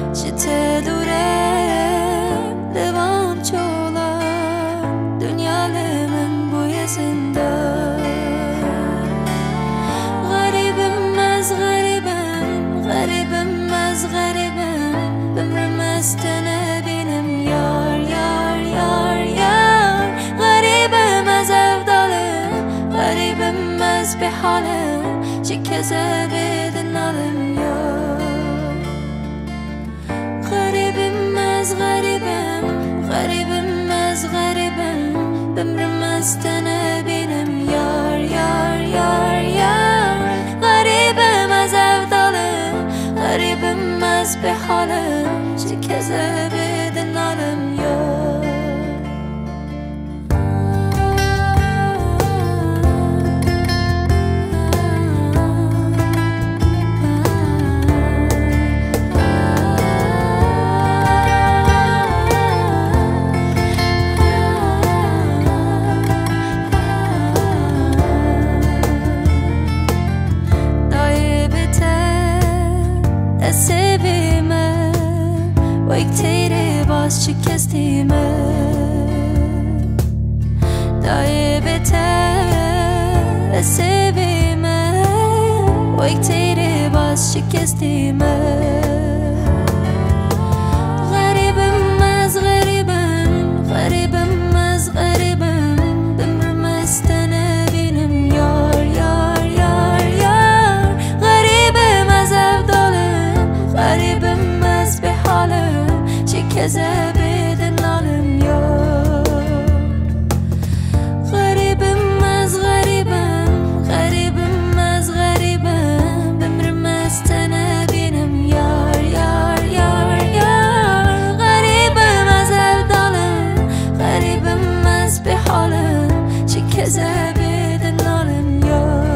چه دوره دوام چولا دنیا من بوی زنده غریبم از غریبم غریبم از غریبم بمرم از نبینم یار یار یار یار غریبم از افضالم غریبم از به حالم چه کذا بدنالم یار غریبم از غریبم غریبم از غریبم بمرم از نبینم یار یار یار یار غریبم از افضالم غریبم از به حالم چه کذا بدنالم یار sevime Vaktiyle baş şikestime Daye beter sevime Vaktiyle baş şikestime Garibim az garibim Garibim az garibim Bimrim estene benim yar yar yar yar Garibim az evdalim غریبم از به حالم چه کذا بدنالم یار غریبم از غریبم غریبم از غریبم بمرم از نبینم یار یار یار یار غریبم از افضالم غریبم از به حالم چه کذا بدنالم یار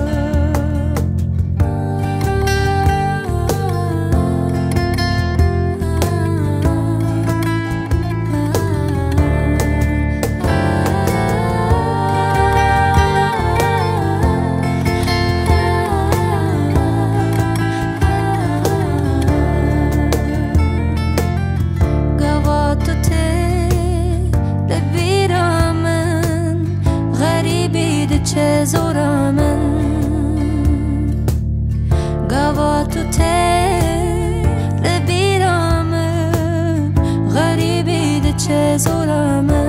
چه زورامن گوا تو ته لبیرامن غریبی ده چه زورامن